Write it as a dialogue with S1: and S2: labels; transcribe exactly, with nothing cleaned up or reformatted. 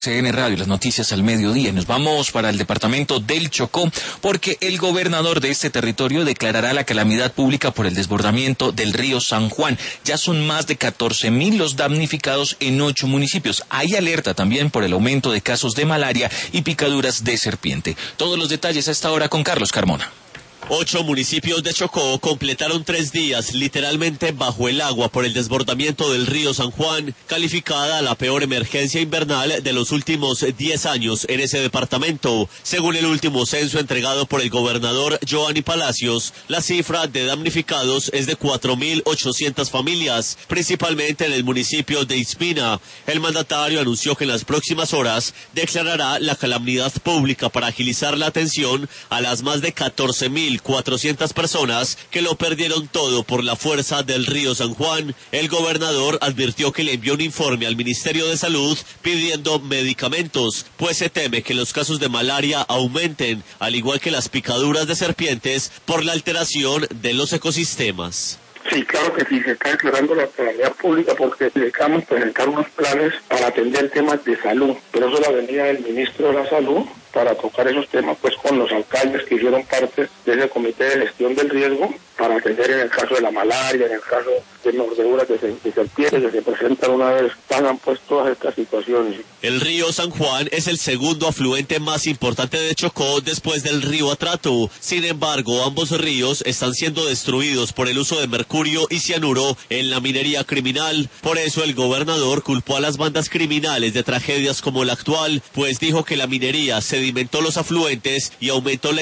S1: C N Radio, las noticias al mediodía. Nos vamos para el departamento del Chocó porque el gobernador de este territorio declarará la calamidad pública por el desbordamiento del río San Juan. Ya son más de catorce mil los damnificados en ocho municipios. Hay alerta también por el aumento de casos de malaria y picaduras de serpiente. Todos los detalles a esta hora con Carlos Carmona.
S2: Ocho municipios de Chocó completaron tres días literalmente bajo el agua por el desbordamiento del río San Juan, calificada la peor emergencia invernal de los últimos diez años en ese departamento. Según el último censo entregado por el gobernador Giovanni Palacios, la cifra de damnificados es de cuatro mil ochocientas familias, principalmente en el municipio de Ispina. El mandatario anunció que en las próximas horas declarará la calamidad pública para agilizar la atención a las más de catorce mil cuatrocientas personas que lo perdieron todo por la fuerza del río San Juan. El gobernador advirtió que le envió un informe al Ministerio de Salud pidiendo medicamentos, pues se teme que los casos de malaria aumenten, al igual que las picaduras de serpientes por la alteración de los ecosistemas.
S3: Sí, claro que sí, se está declarando la calamidad pública porque necesitamos presentar unos planes para atender temas de salud, pero eso es la venida del ministro de la Salud para tocar esos temas pues con los alcaldes que hicieron parte de ese comité de gestión del riesgo para atender en el caso de la malaria, en el caso de mordeduras de, de serpientes que se presentan una vez pasan pues todas estas situaciones.
S2: El río San Juan es el segundo afluente más importante de Chocó después del río Atrato. Sin embargo, ambos ríos están siendo destruidos por el uso de mercurio y cianuro en la minería criminal. Por eso el gobernador culpó a las bandas criminales de tragedias como la actual, pues dijo que la minería sedimentó los afluentes y aumentó la